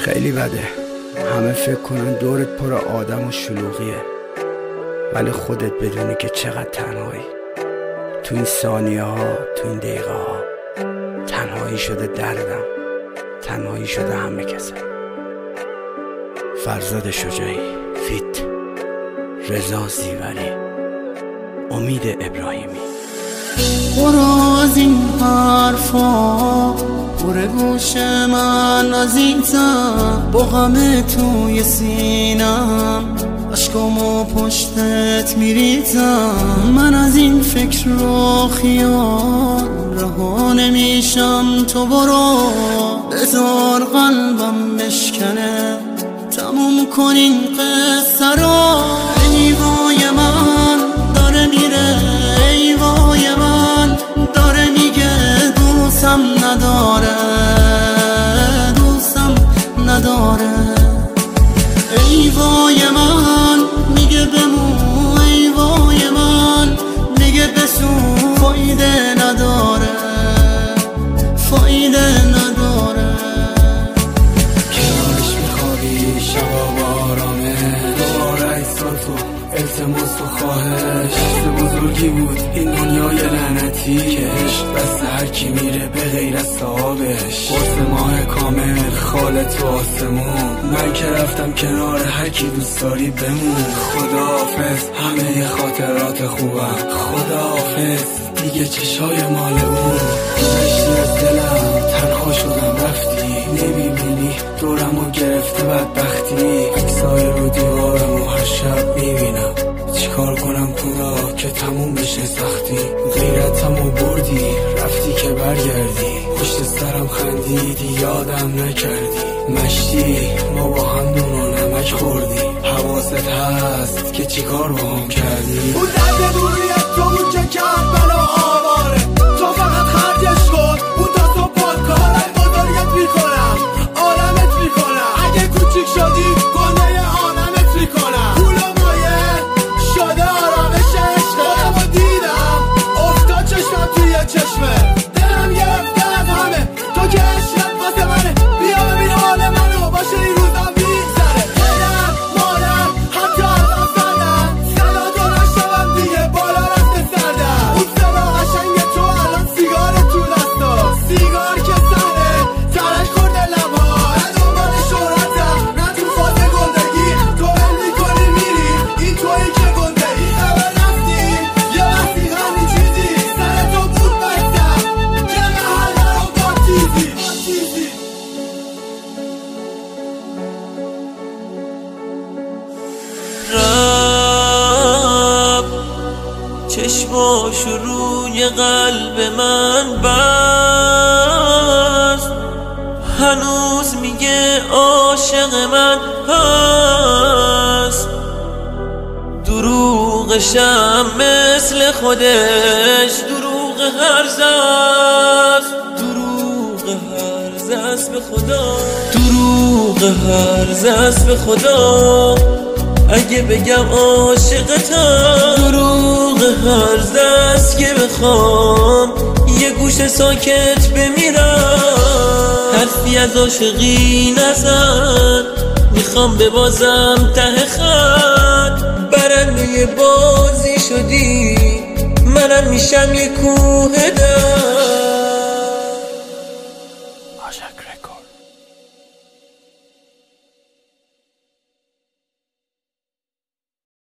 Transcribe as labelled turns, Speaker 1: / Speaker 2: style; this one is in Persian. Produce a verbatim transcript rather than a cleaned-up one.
Speaker 1: خیلی بده. همه فکر کنن دورت پر آدم و شلوغیه، ولی خودت بدونی که چقدر تنهایی. تو این ثانیه ها، تو این دقیقه ها تنهایی شده دردم، تنهایی شده همه کسه. فرزاد شجاعی، فیت، رضا زیوری، امید ابراهیمی.
Speaker 2: برو از این حرفا پر گوش من عزیزم، با همه توی سینم عشقامو پشتت میریزم. من از این فکر و خیال رها نمیشم، تو برو بذار قلبم بشکنه، تموم کن این قصه رو. ای وای من داره میره، ای وای من داره میگه دوستم نداره، دوستم نداره. ای وای من میگه بمون، ای وای من میگه بسون، فایده نداره، فایده نداره.
Speaker 1: کنارش میخوابی شبا با آرامه، دوباره ایسان تو التماس و خواهش. دست بزرگی بود این دنیای لعنتی که عشق دست هر کی میره به غیر از صاحبش. واسه ماه کامل خاله تو آسمون، من که رفتم کنار هر کی دوست داری بمون. خداحافظ همه خاطرات خوبم، خداحافظ دیگه چشای مال اون. گذشتی از دلم، تنها شدم رفتی، نمیبینی دورمو گرفته بدبختی. عکسای رو دیوارمو هر شب میبینم، چیکار کنم خدا که تموم بشه سختی. غیرتمو بردی رفتی که برگردی، پشت سرم خندیدی یادم نکردی. مشتی ما با هم نون و نمک خوردی، حواست هست که چیکار با هم کردی.
Speaker 3: اون درد دوریت تو بود که کرد بلا آواره، تو فقط خرجش کن اون تا تو پاک کارم. بزرگت میکنم عالمت میکنم، اگه کوچیک شدی گنده عالمت میکنم. پول و مایه شده آرامش عشقه، خودمو دیدم افتاد چشمم توی چشمه. دلم گرفته از همه تو که عشقت واسه منه، بیا ببین حال منو باشه این روزا میگذره. خودم مادم حتی ازم سردم، صدا تو نشنوم دیگه بالا رفته سردم. اون صدا قشنگ تو الان سیگار تو دستا، سیگار که سهره ترش خورده لبا. نه دنبال شهرتم نه تو فاز گندگی، تو بل میکنی میری این تویی که گنده ای. خبر رفتی یه وقتی غمی چیزی سر تو بود بستم، یه محله رو با تیزی
Speaker 4: رب چشماشو روی قلب من بست، هنوز میگه عاشق من هست. دروغشم مثل خودش دروغ هرزست، دروغ هرزست به خدا، دروغ هرزست به خدا. اگه بگم عاشقتم دروغ هرزست که بخوام یه گوشه ساکت بمیرم. حرفی از عاشقی نزن، میخوام ببازم ته خط. برنده بازی شدی منم میشم یه کوه دم.